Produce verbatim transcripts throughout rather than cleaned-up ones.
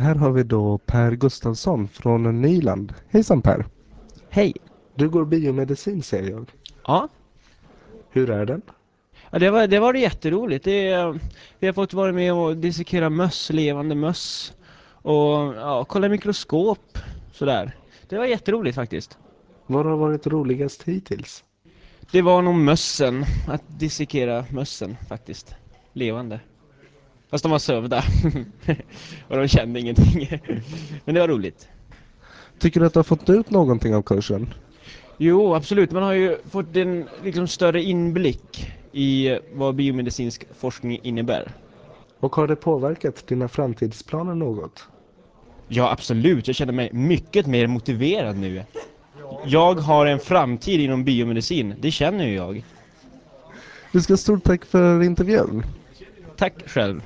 Här har vi då Per Gustafsson från Nyland. Hejsan Per! Hej! Du går biomedicin ser jag. Ja, Hur är den? ja det var det var jätteroligt. Det, är- vi har fått vara med och dissekera möss, levande möss. Och ja, kolla i mikroskop, sådär. Det var jätteroligt faktiskt. Vad har varit roligast hittills? Det var nog mössen, att dissekera mössen faktiskt. Levande. Fast de var sövda. Och de kände ingenting. Men det var roligt. Tycker du att du har fått ut någonting av kursen? Jo, absolut. Man har ju fått en liksom större inblick i vad biomedicinsk forskning innebär. Och har det påverkat dina framtidsplaner något? Ja, absolut. Jag känner mig mycket mer motiverad nu. Jag har en framtid inom biomedicin, det känner ju jag. Du ska ha stort tack för intervjun. Tack själv.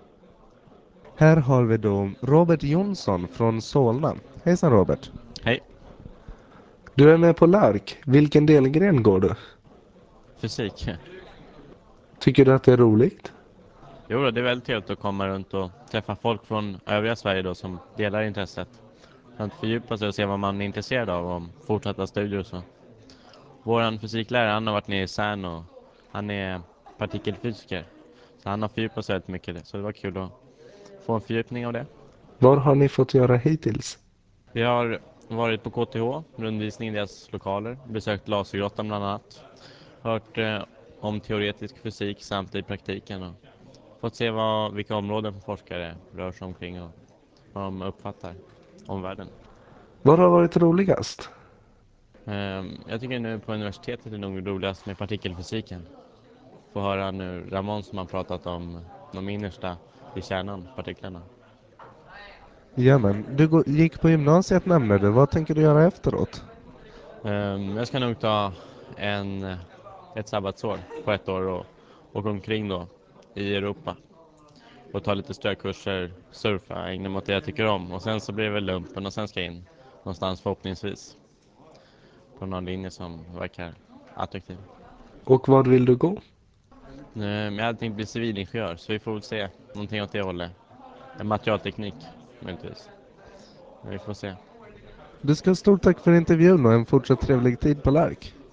Här har vi då Robert Jonsson från Solna. Hejsan Robert! Hej, Du är med på Lärk. Vilken delgren går du? fysik. Tycker du att det är roligt? Jo, då, det är väldigt trevligt att komma runt och träffa folk från övriga Sverige då som delar intresset. Att fördjupa sig och se vad man är intresserad av om fortsatta studier och så. Våran fysiklärare, han har varit nere i CERN och han är partikelfysiker. Så han har fördjupat sig väldigt mycket i det. Så det var kul att få en fördjupning av det. Vad har ni fått göra hittills? Vi har varit på K T H, rundvisning i deras lokaler. Besökt lasergrottan bland annat. Hört eh, om teoretisk fysik samt i praktiken och fått se vad, vilka områden för forskare rör sig omkring och vad de uppfattar om världen. Vad har varit roligast? Ehm, Jag tycker nu på universitetet är nog roligast med partikelfysiken. Få höra nu Ramon som har pratat om de innersta i kärnan, partiklarna. Ja men, du gå- gick på gymnasiet nämnde du. Vad tänker du göra efteråt? Ehm, Jag ska nog ta en, ett sabbatsår på ett år och åka omkring då i Europa. Och ta lite strökurser, surfa, ägna mig åt det jag tycker om. Och sen så blir det väl lumpen och sen ska jag in någonstans förhoppningsvis. På någon linje som verkar attraktiv. Och vad vill du gå? Men jag hade tänkt bli civilingenjör så vi får väl se någonting åt det hållet. En materialteknik möjligtvis. Men vi får se. Du ska ha stort tack för intervjun och en fortsatt trevlig tid på Lärk.